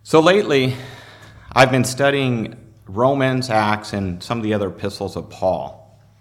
So lately, I've been studying Romans, Acts, and some of the other epistles of Paul.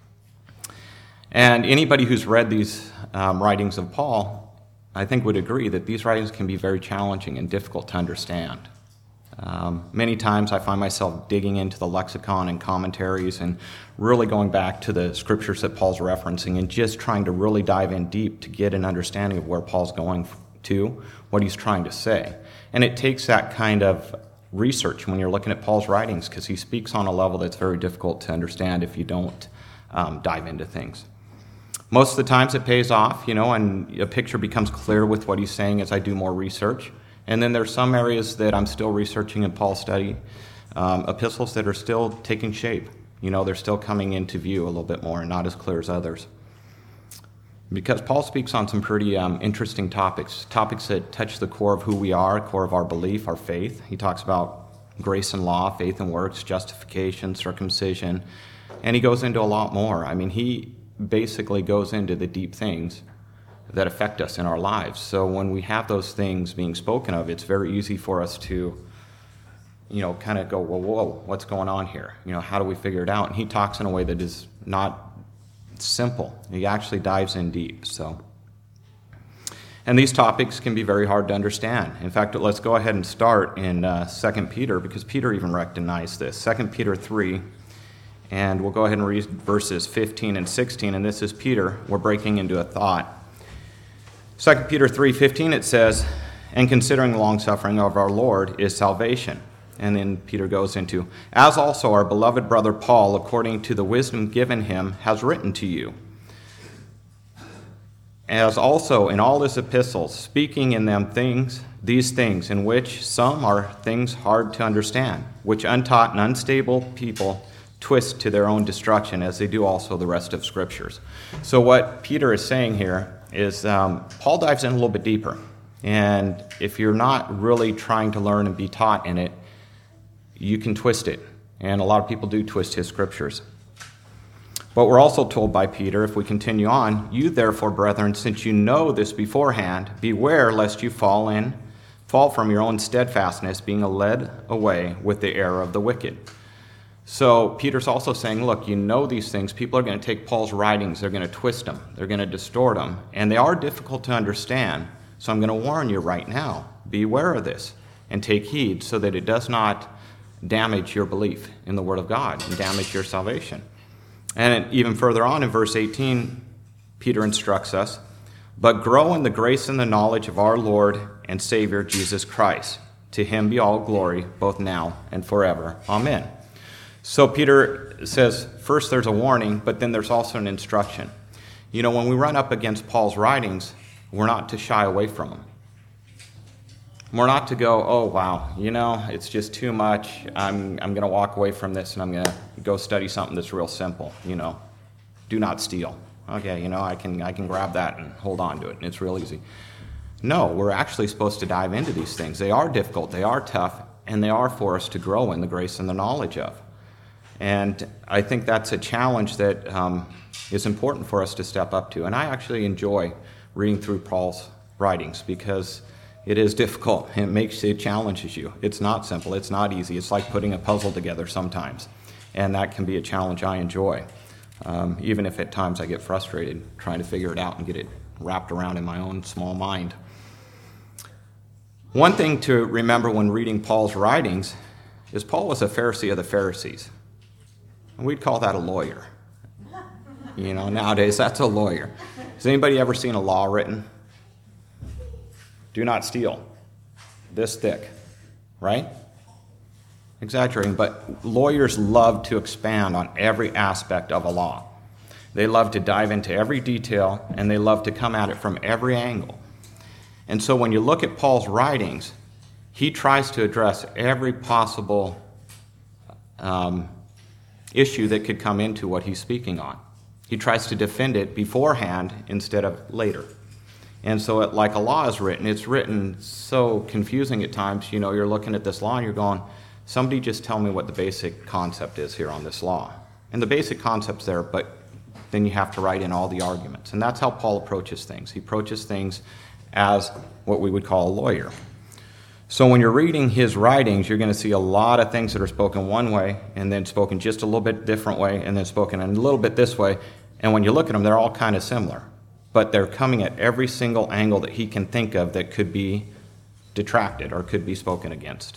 And anybody who's read these writings of Paul, I think would agree that these writings can be very challenging and difficult to understand. Many times I find myself digging into the lexicon and commentaries and really going back to the scriptures that Paul's referencing and just trying to really dive in deep to get an understanding of where Paul's going to, what he's trying to say. And it takes that kind of research when you're looking at Paul's writings because he speaks on a level that's very difficult to understand if you don't dive into things. Most of the times it pays off, and a picture becomes clear with what he's saying as I do more research. And then there's some areas that I'm still researching in Paul's study, epistles that are still taking shape. They're still coming into view a little bit more and not as clear as others. Because Paul speaks on some pretty interesting topics that touch the core of who we are, core of our belief, our faith. He talks about grace and law, faith and works, justification, circumcision, and he goes into a lot more. He basically goes into the deep things that affect us in our lives. So when we have those things being spoken of, it's very easy for us to, kind of go, whoa, what's going on here? How do we figure it out? And he talks in a way that is not simple. He actually dives in deep. And these topics can be very hard to understand. In fact, let's go ahead and start in 2 Peter, because Peter even recognized this. 2 Peter 3, and we'll go ahead and read verses 15 and 16, and this is Peter. We're breaking into a thought. 2 Peter 3:15, it says, "And considering the long-suffering of our Lord is salvation." And then Peter goes into, "As also our beloved brother Paul, according to the wisdom given him, has written to you. As also in all his epistles, speaking in them these things, in which some are things hard to understand, which untaught and unstable people twist to their own destruction, as they do also the rest of Scriptures." So what Peter is saying here is Paul dives in a little bit deeper. And if you're not really trying to learn and be taught in it, you can twist it. And a lot of people do twist his Scriptures. But we're also told by Peter, if we continue on, "You therefore, brethren, since you know this beforehand, beware lest you fall from your own steadfastness, being led away with the error of the wicked." So Peter's also saying, look, these things. People are going to take Paul's writings. They're going to twist them. They're going to distort them. And they are difficult to understand. So I'm going to warn you right now. Beware of this and take heed so that it does not damage your belief in the Word of God and damage your salvation. And even further on in verse 18, Peter instructs us, "But grow in the grace and the knowledge of our Lord and Savior Jesus Christ. To him be all glory, both now and forever. Amen." So Peter says, first there's a warning, but then there's also an instruction. When we run up against Paul's writings, we're not to shy away from them. We're not to go, oh, wow, it's just too much. I'm going to walk away from this and I'm going to go study something that's real simple. Do not steal. Okay, I can grab that and hold on to it, and it's real easy. No, we're actually supposed to dive into these things. They are difficult, they are tough, and they are for us to grow in the grace and the knowledge of. And I think that's a challenge that is important for us to step up to. And I actually enjoy reading through Paul's writings because it is difficult. It challenges you. It's not simple. It's not easy. It's like putting a puzzle together sometimes. And that can be a challenge I enjoy, even if at times I get frustrated trying to figure it out and get it wrapped around in my own small mind. One thing to remember when reading Paul's writings is Paul was a Pharisee of the Pharisees. And we'd call that a lawyer. Nowadays that's a lawyer. Has anybody ever seen a law written? Do not steal. This thick, right? Exaggerating, but lawyers love to expand on every aspect of a law. They love to dive into every detail, and they love to come at it from every angle. And so when you look at Paul's writings, he tries to address every possible issue that could come into what he's speaking on. He tries to defend it beforehand instead of later. And so like a law is written, it's written so confusing at times. You're looking at this law and you're going, somebody just tell me what the basic concept is here on this law. And the basic concept's there, but then you have to write in all the arguments. And that's how Paul approaches things. He approaches things as what we would call a lawyer. So when you're reading his writings, you're going to see a lot of things that are spoken one way, and then spoken just a little bit different way, and then spoken a little bit this way. And when you look at them, they're all kind of similar. But they're coming at every single angle that he can think of that could be detracted or could be spoken against.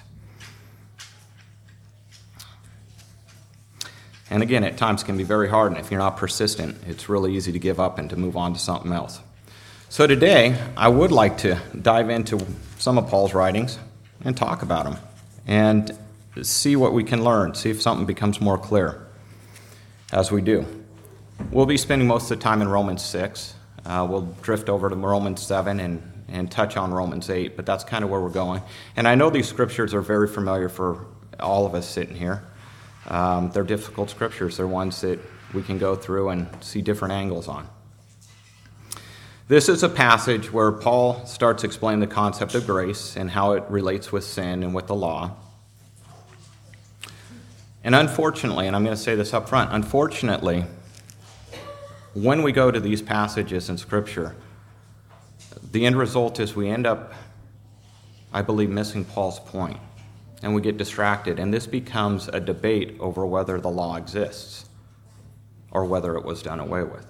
And again, at times can be very hard, and if you're not persistent, it's really easy to give up and to move on to something else. So today, I would like to dive into some of Paul's writings and talk about them and see what we can learn, see if something becomes more clear as we do. We'll be spending most of the time in Romans 6. We'll drift over to Romans 7 and touch on Romans 8, but that's kind of where we're going. And I know these scriptures are very familiar for all of us sitting here. They're difficult scriptures. They're ones that we can go through and see different angles on. This is a passage where Paul starts explaining the concept of grace and how it relates with sin and with the law. And unfortunately, and I'm going to say this up front, unfortunately, when we go to these passages in Scripture, the end result is we end up, I believe, missing Paul's point. And we get distracted, and this becomes a debate over whether the law exists or whether it was done away with.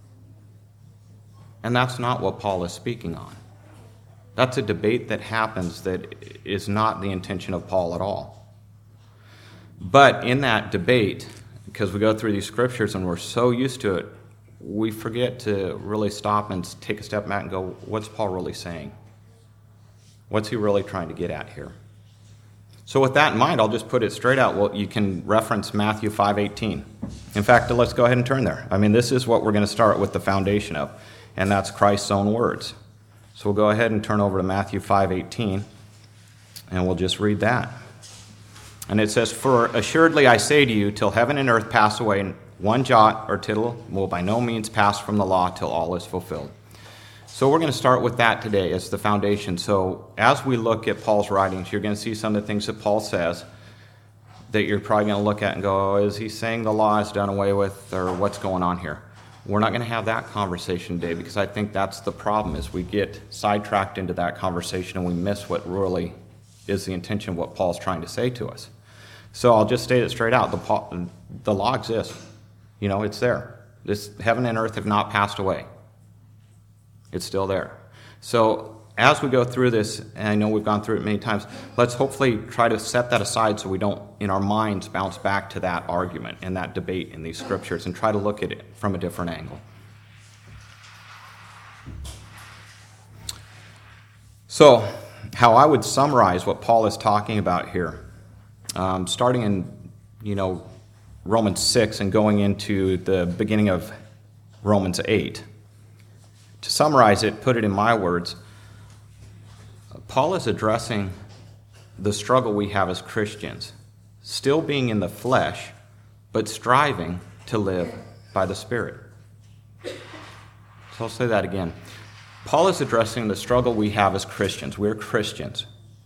And that's not what Paul is speaking on. That's a debate that happens that is not the intention of Paul at all. But in that debate, because we go through these scriptures and we're so used to it, we forget to really stop and take a step back and go, what's Paul really saying? What's he really trying to get at here? So with that in mind, I'll just put it straight out. Well, you can reference Matthew 5:18. In fact, let's go ahead and turn there. I mean, this is what we're going to start with the foundation of, and that's Christ's own words. So we'll go ahead and turn over to Matthew 5:18, and we'll just read that. And it says, "For assuredly I say to you, till heaven and earth pass away, one jot or tittle will by no means pass from the law till all is fulfilled." So we're going to start with that today as the foundation. So as we look at Paul's writings, you're going to see some of the things that Paul says that you're probably going to look at and go, oh, is he saying the law is done away with, or what's going on here? We're not going to have that conversation today, because I think that's the problem, is we get sidetracked into that conversation and we miss what really is the intention of what Paul's trying to say to us. So I'll just state it straight out. The law exists. You know, it's there. This heaven and earth have not passed away. It's still there. So as we go through this, and I know we've gone through it many times, let's hopefully try to set that aside so we don't, in our minds, bounce back to that argument and that debate in these scriptures and try to look at it from a different angle. So, how I would summarize what Paul is talking about here, starting in, Romans 6 and going into the beginning of Romans 8. To summarize it, put it in my words, Paul is addressing the struggle we have as Christians, still being in the flesh, but striving to live by the Spirit. So I'll say that again. Paul is addressing the struggle we have as Christians. We're Christians.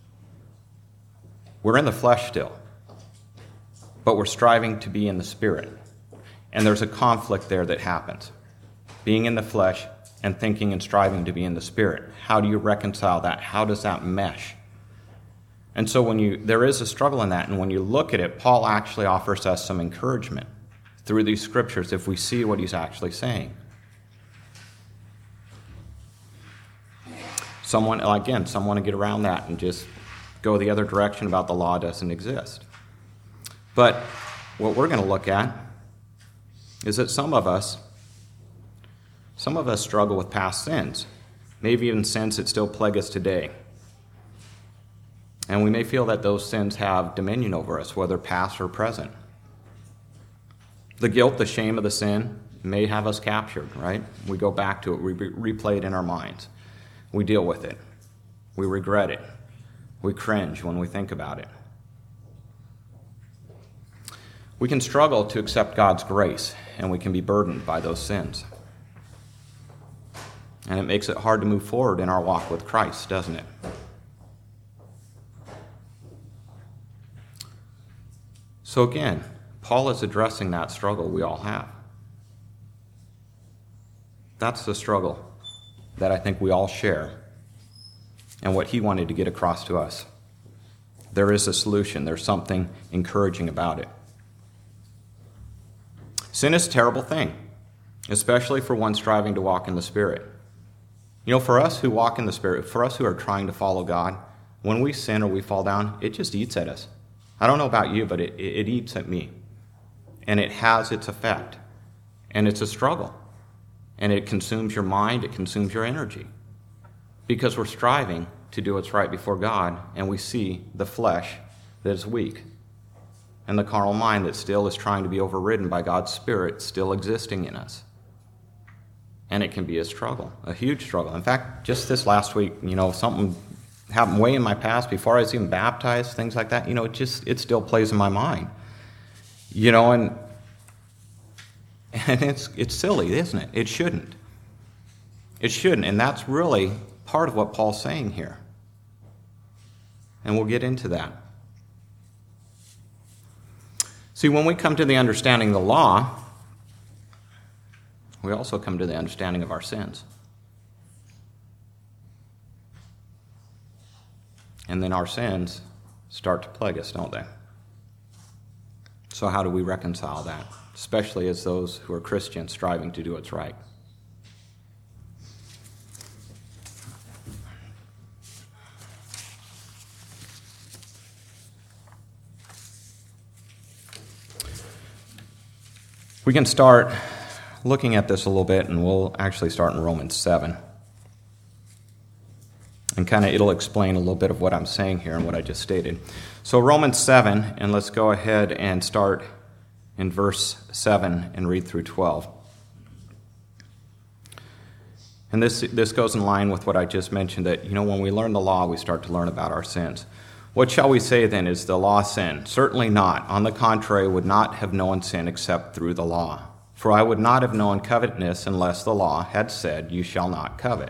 We're in the flesh still, but we're striving to be in the Spirit. And there's a conflict there that happens. Being in the flesh and thinking and striving to be in the Spirit. How do you reconcile that? How does that mesh? And so there is a struggle in that, and when you look at it, Paul actually offers us some encouragement through these scriptures if we see what he's actually saying. Someone to get around that and just go the other direction about the law doesn't exist. But what we're going to look at is that some of us struggle with past sins, maybe even sins that still plague us today. And we may feel that those sins have dominion over us, whether past or present. The guilt, the shame of the sin may have us captured, right? We go back to it, we replay it in our minds. We deal with it. We regret it. We cringe when we think about it. We can struggle to accept God's grace, and we can be burdened by those sins. And it makes it hard to move forward in our walk with Christ, doesn't it? So again, Paul is addressing that struggle we all have. That's the struggle that I think we all share, and what he wanted to get across to us There is a solution. There's something encouraging about it. Sin is a terrible thing, especially for one striving to walk in the Spirit. For us who walk in the Spirit, for us who are trying to follow God, when we sin or we fall down, it just eats at us. I don't know about you, but it eats at me. And it has its effect. And it's a struggle. And it consumes your mind, it consumes your energy. Because we're striving to do what's right before God, and we see the flesh that is weak. And the carnal mind that still is trying to be overridden by God's Spirit still existing in us. And it can be a struggle, a huge struggle. In fact, just this last week, something happened way in my past before I was even baptized, things like that. It still plays in my mind. And it's silly, isn't it? It shouldn't. It shouldn't, and that's really part of what Paul's saying here. And we'll get into that. See, when we come to the understanding of the law, we also come to the understanding of our sins. And then our sins start to plague us, don't they? So how do we reconcile that, especially as those who are Christians striving to do what's right? We can start looking at this a little bit, and we'll actually start in Romans 7. And it'll explain a little bit of what I'm saying here and what I just stated. So Romans 7, and let's go ahead and start in verse 7 and read through 12. And this goes in line with what I just mentioned, that, when we learn the law, we start to learn about our sins. What shall we say then? Is the law sin? Certainly not. On the contrary, would not have known sin except through the law. For I would not have known covetousness unless the law had said, you shall not covet.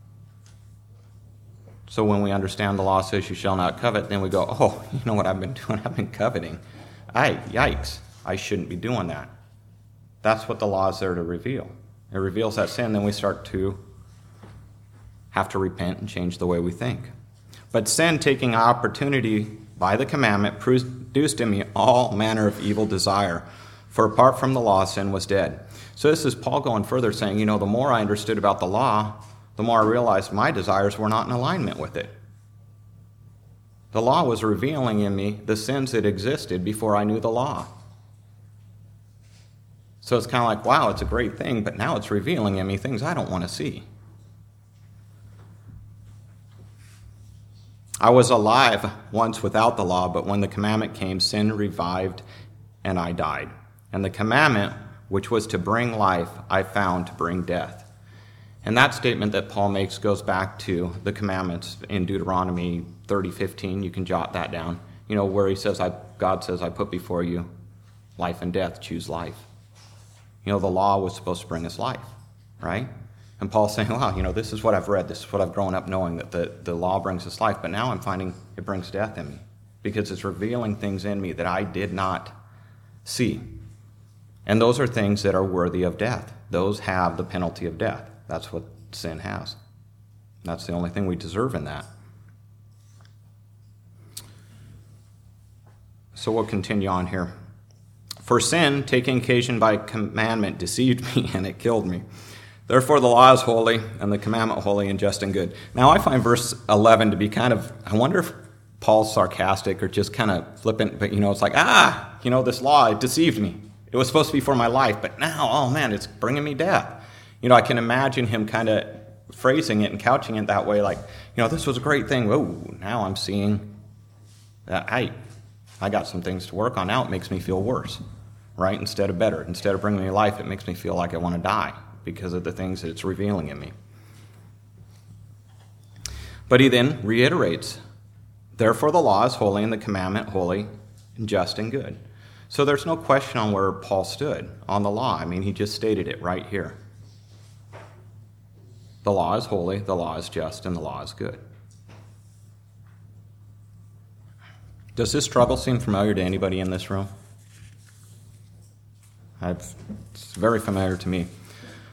So when we understand the law says you shall not covet, then we go, oh, you know what I've been doing? I've been coveting. Yikes, I shouldn't be doing that. That's what the law is there to reveal. It reveals that sin, then we start to have to repent and change the way we think. But sin, taking opportunity by the commandment, produced in me all manner of evil desire. For apart from the law, sin was dead. So this is Paul going further, saying, the more I understood about the law, the more I realized my desires were not in alignment with it. The law was revealing in me the sins that existed before I knew the law. So it's kind of like, wow, it's a great thing, but now it's revealing in me things I don't want to see. I was alive once without the law, but when the commandment came, sin revived and I died. And the commandment, which was to bring life, I found to bring death. And that statement that Paul makes goes back to the commandments in Deuteronomy 30:15. You can jot that down. Where he says, God says, I put before you life and death, choose life. The law was supposed to bring us life, right? And Paul's saying, wow, this is what I've read. This is what I've grown up knowing, that the law brings us life. But now I'm finding it brings death in me because it's revealing things in me that I did not see. And those are things that are worthy of death. Those have the penalty of death. That's what sin has. That's the only thing we deserve in that. So we'll continue on here. For sin, taking occasion by commandment, deceived me, and it killed me. Therefore the law is holy, and the commandment holy and just and good. Now I find verse 11 to be I wonder if Paul's sarcastic or just kind of flippant, but it's like, this law, it deceived me. It was supposed to be for my life, but now, oh man, it's bringing me death. I can imagine him kind of phrasing it and couching it that way, like, this was a great thing. Whoa, now I'm seeing that I got some things to work on. Now it makes me feel worse, right? Instead of better. Instead of bringing me life, it makes me feel like I want to die because of the things that it's revealing in me. But he then reiterates, therefore the law is holy and the commandment holy and just and good. So there's no question on where Paul stood on the law. He just stated it right here. The law is holy, the law is just, and the law is good. Does this struggle seem familiar to anybody in this room? It's very familiar to me.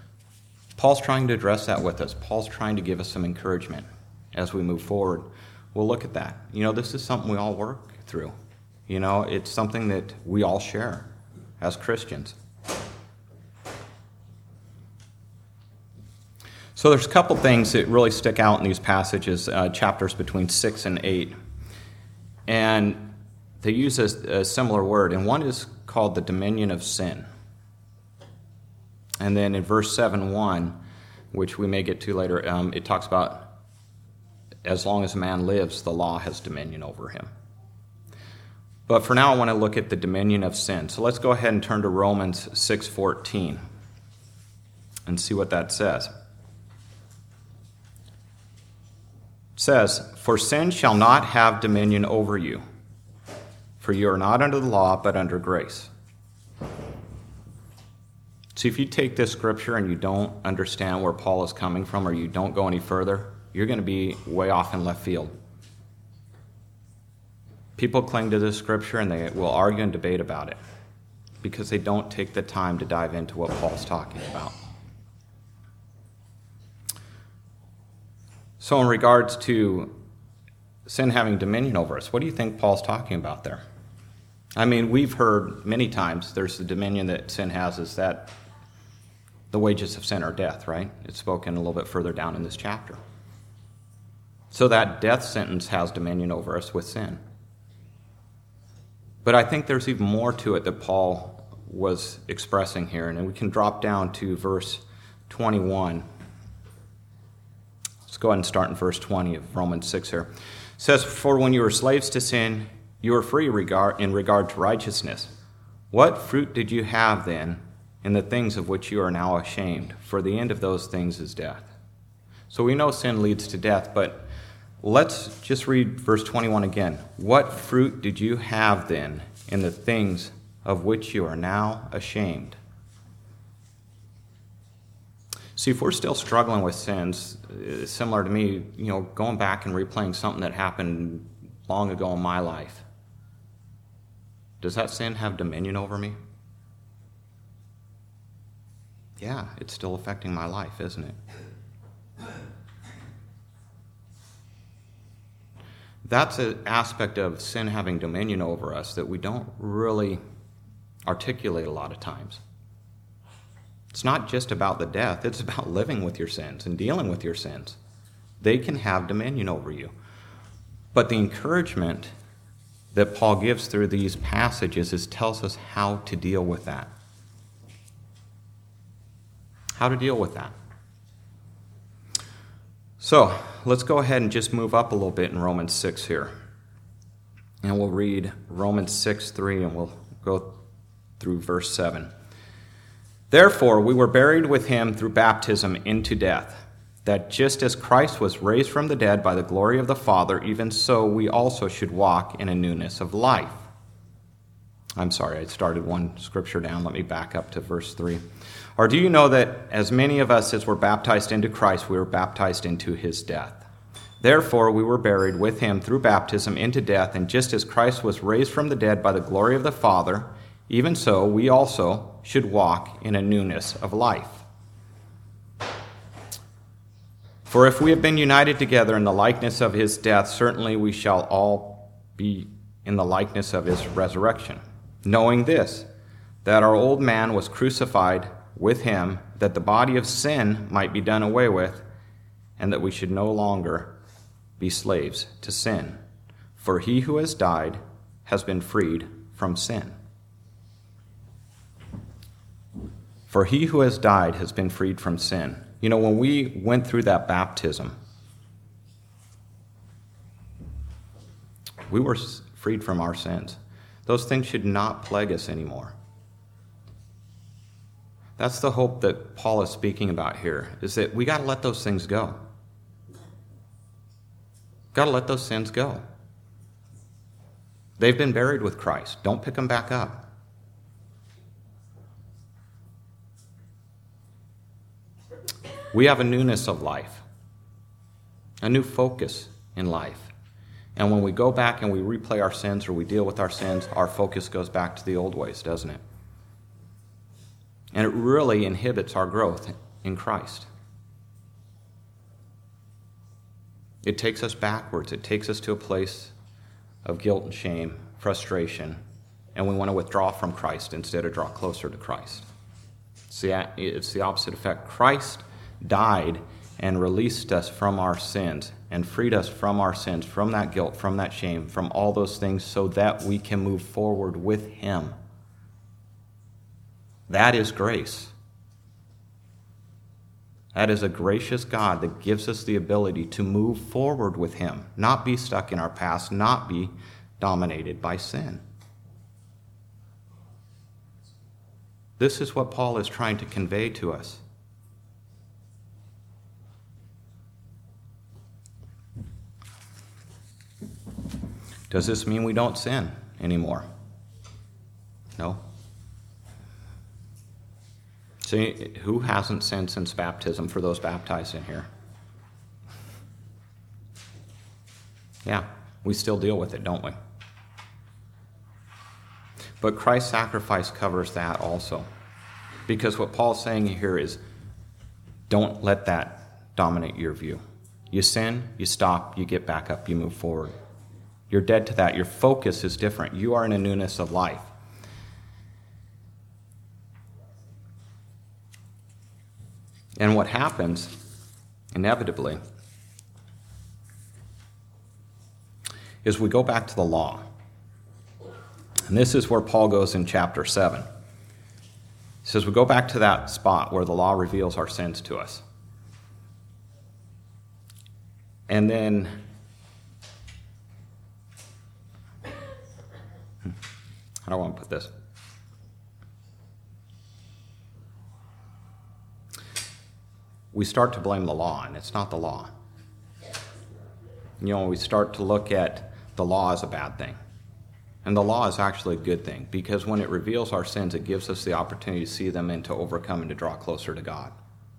Paul's trying to address that with us. Paul's trying to give us some encouragement as we move forward we'll look at that. This is something we all work through. It's something that we all share as Christians. So there's a couple things that really stick out in these passages, chapters between 6 and 8. And they use a similar word, and one is called the dominion of sin. And then in verse 7:1, which we may get to later, it talks about as long as a man lives, the law has dominion over him. But for now, I want to look at the dominion of sin. So let's go ahead and turn to Romans 6:14 and see what that says. It says, "For sin shall not have dominion over you, for you are not under the law, but under grace." See, if you take this scripture and you don't understand where Paul is coming from, or you don't go any further, you're going to be way off in left field. People cling to this scripture and they will argue and debate about it because they don't take the time to dive into what Paul's talking about. So in regards to sin having dominion over us, what do you think Paul's talking about there? I mean, we've heard many times there's the dominion that sin has is that the wages of sin are death, right? It's spoken a little bit further down in this chapter. So that death sentence has dominion over us with sin. But I think there's even more to it that Paul was expressing here, and we can drop down to verse 21. Let's go ahead and start in verse 20 of Romans 6 here. It says, "For when you were slaves to sin, you were free in regard to righteousness. What fruit did you have then in the things of which you are now ashamed? For the end of those things is death." So we know sin leads to death, but let's just read verse 21 again. "What fruit did you have then in the things of which you are now ashamed?" See, if we're still struggling with sins, similar to me, going back and replaying something that happened long ago in my life, does that sin have dominion over me? Yeah, it's still affecting my life, isn't it? That's an aspect of sin having dominion over us that we don't really articulate a lot of times. It's not just about the death, it's about living with your sins and dealing with your sins. They can have dominion over you. But the encouragement that Paul gives through these passages tells us how to deal with that. How to deal with that. So, let's go ahead and just move up a little bit in Romans 6 here. And we'll read Romans 6:3 and we'll go through verse 7. "Therefore, we were buried with him through baptism into death, that just as Christ was raised from the dead by the glory of the Father, even so we also should walk in a newness of life." I'm sorry, I started one scripture down. Let me back up to verse 3. "Or do you know that as many of us as were baptized into Christ, we were baptized into his death? Therefore, we were buried with him through baptism into death, and just as Christ was raised from the dead by the glory of the Father, even so we also should walk in a newness of life. For if we have been united together in the likeness of his death, certainly we shall all be in the likeness of his resurrection. Knowing this, that our old man was crucified with him, that the body of sin might be done away with, and that we should no longer be slaves to sin. For he who has died has been freed from sin." For he who has died has been freed from sin. When we went through that baptism, we were freed from our sins. Those things should not plague us anymore. That's the hope that Paul is speaking about here, is that we got to let those things go. Got to let those sins go. They've been buried with Christ. Don't pick them back up. We have a newness of life, a new focus in life. And when we go back and we replay our sins or we deal with our sins, our focus goes back to the old ways, doesn't it? And it really inhibits our growth in Christ. It takes us backwards. It takes us to a place of guilt and shame, frustration, and we want to withdraw from Christ instead of draw closer to Christ. It's the opposite effect. Christ died and released us from our sins and freed us from our sins, from that guilt, from that shame, from all those things so that we can move forward with him. That is grace. That is a gracious God that gives us the ability to move forward with him, not be stuck in our past, not be dominated by sin. This is what Paul is trying to convey to us. Does this mean we don't sin anymore? No. See, who hasn't sinned since baptism for those baptized in here? Yeah, we still deal with it, don't we? But Christ's sacrifice covers that also. Because what Paul's saying here is, don't let that dominate your view. You sin, you stop, you get back up, you move forward. You're dead to that. Your focus is different. You are in a newness of life. And what happens, inevitably, is we go back to the law. And this is where Paul goes in chapter 7. He says we go back to that spot where the law reveals our sins to us. And then, how do I want to put this? We start to blame the law, and it's not the law. We start to look at the law as a bad thing. And the law is actually a good thing, because when it reveals our sins, it gives us the opportunity to see them and to overcome and to draw closer to God.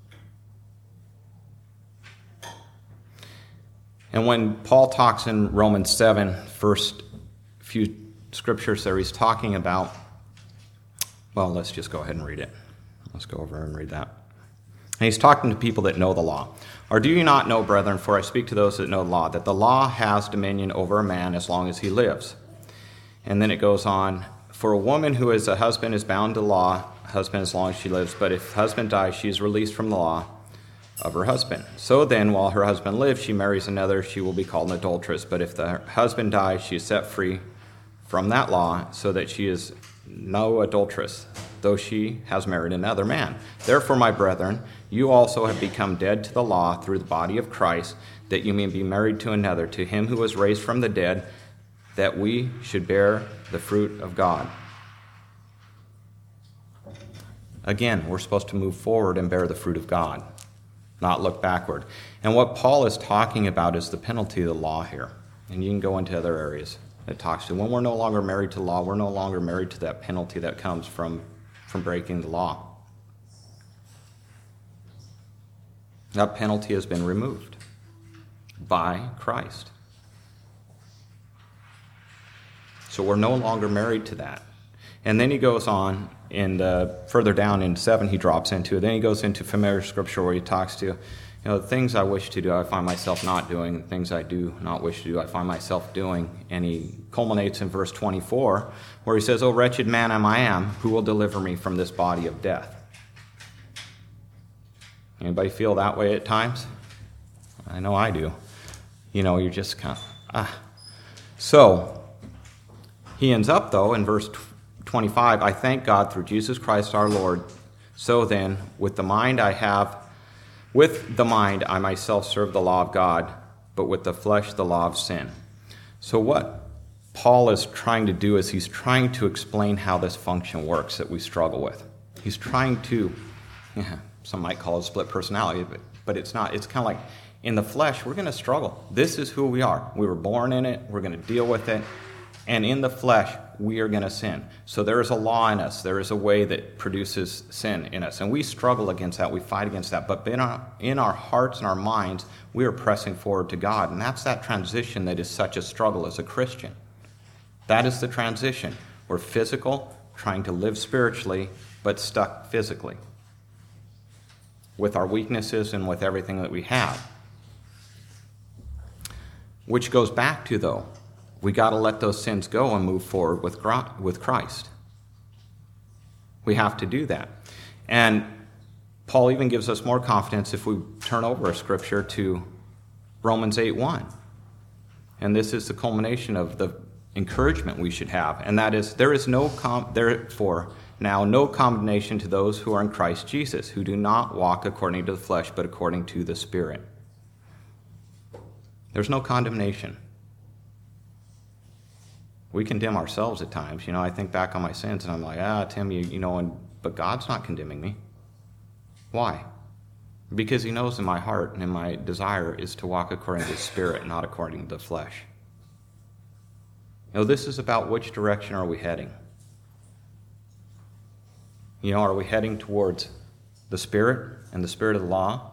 And when Paul talks in Romans 7, first few scriptures there, he's talking about, well, let's just go ahead and read it. Let's go over and read that. And he's talking to people that know the law. Or do you not know, brethren, for I speak to those that know the law, that the law has dominion over a man as long as he lives? And then it goes on, for a woman who is a husband is bound to law, husband as long as she lives, but if husband dies, she is released from the law of her husband. So then, while her husband lives, she marries another, she will be called an adulteress. But if the husband dies, she is set free from that law, so that she is no adulteress, though she has married another man. Therefore, my brethren, you also have become dead to the law through the body of Christ, that you may be married to another, to him who was raised from the dead, that we should bear the fruit of God. Again, we're supposed to move forward and bear the fruit of God, not look backward. And what Paul is talking about is the penalty of the law here. And you can go into other areas that talks to. When we're no longer married to law, we're no longer married to that penalty that comes from breaking the law. That penalty has been removed by Christ. So we're no longer married to that. And then he goes on, and further down in 7 he drops into it. Then he goes into familiar scripture where he talks to, the things I wish to do, I find myself not doing. The things I do not wish to do, I find myself doing. And he culminates in verse 24, where he says, "O wretched man I am, who will deliver me from this body of death?" Anybody feel that way at times? I know I do. You're just kind of, So, he ends up, though, in verse 25, "I thank God through Jesus Christ our Lord. So then, with the mind I myself serve the law of God, but with the flesh the law of sin." So what Paul is trying to do is he's trying to explain how this function works that we struggle with. He's trying to, some might call it split personality, but it's not. It's kind of like in the flesh, we're going to struggle. This is who we are. We were born in it. We're going to deal with it. And in the flesh, we are going to sin. So there is a law in us. There is a way that produces sin in us. And we struggle against that. We fight against that. But in our hearts and our minds, we are pressing forward to God. And that's that transition that is such a struggle as a Christian. That is the transition. We're physical, trying to live spiritually, but stuck physically with our weaknesses and with everything that we have. Which goes back to, though, we got to let those sins go and move forward with Christ. We have to do that. And Paul even gives us more confidence if we turn over a scripture to Romans 8:1. And this is the culmination of the encouragement we should have. And that is, there is therefore now no condemnation to those who are in Christ Jesus, who do not walk according to the flesh, but according to the Spirit. There's no condemnation. We condemn ourselves at times. I think back on my sins and I'm like, Tim, but God's not condemning me. Why? Because he knows in my heart and in my desire is to walk according to the Spirit, not according to the flesh. This is about which direction are we heading. Are we heading towards the Spirit and the Spirit of the law?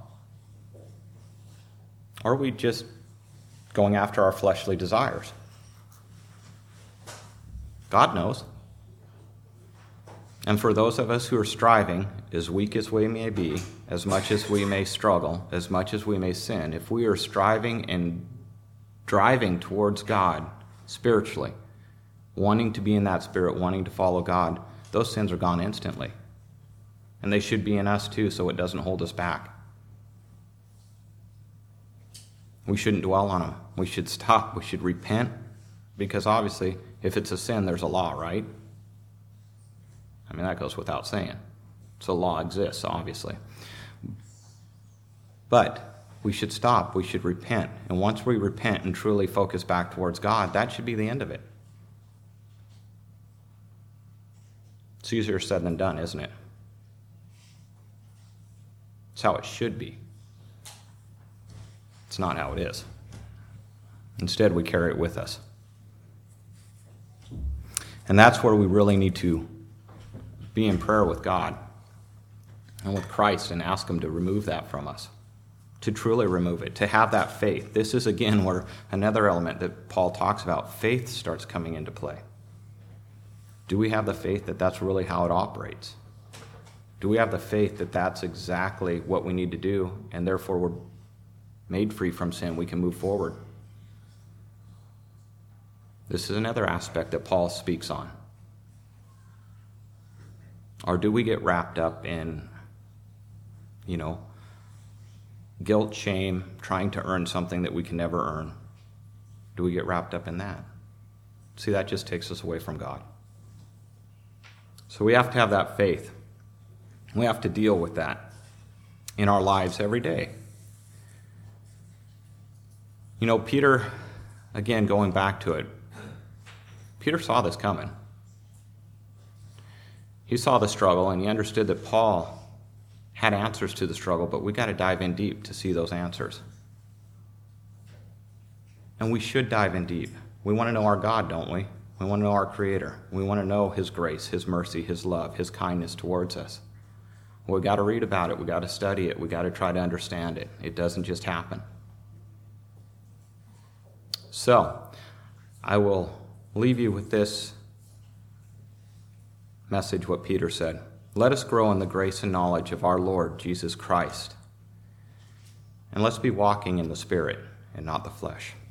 Or are we just going after our fleshly desires? God knows. And for those of us who are striving, as weak as we may be, as much as we may struggle, as much as we may sin, if we are striving and driving towards God spiritually, wanting to be in that Spirit, wanting to follow God, those sins are gone instantly. And they should be in us too, so it doesn't hold us back. We shouldn't dwell on them. We should stop. We should repent, because obviously, if it's a sin, there's a law, right? That goes without saying. So law exists, obviously. But we should stop. We should repent. And once we repent and truly focus back towards God, that should be the end of it. It's easier said than done, isn't it? It's how it should be. It's not how it is. Instead, we carry it with us. And that's where we really need to be in prayer with God and with Christ and ask him to remove that from us, to truly remove it, to have that faith. This is, again, where another element that Paul talks about, faith starts coming into play. Do we have the faith that that's really how it operates? Do we have the faith that that's exactly what we need to do, and therefore we're made free from sin, we can move forward? This is another aspect that Paul speaks on. Or do we get wrapped up in, guilt, shame, trying to earn something that we can never earn? Do we get wrapped up in that? See, that just takes us away from God. So we have to have that faith. We have to deal with that in our lives every day. Peter, again, going back to it, Peter saw this coming. He saw the struggle, and he understood that Paul had answers to the struggle, but we got to dive in deep to see those answers. And we should dive in deep. We want to know our God, don't we? We want to know our Creator. We want to know his grace, his mercy, his love, his kindness towards us. We got to read about it. We got to study it. We got to try to understand it. It doesn't just happen. So, I will leave you with this message, what Peter said. Let us grow in the grace and knowledge of our Lord Jesus Christ. And let's be walking in the Spirit and not the flesh.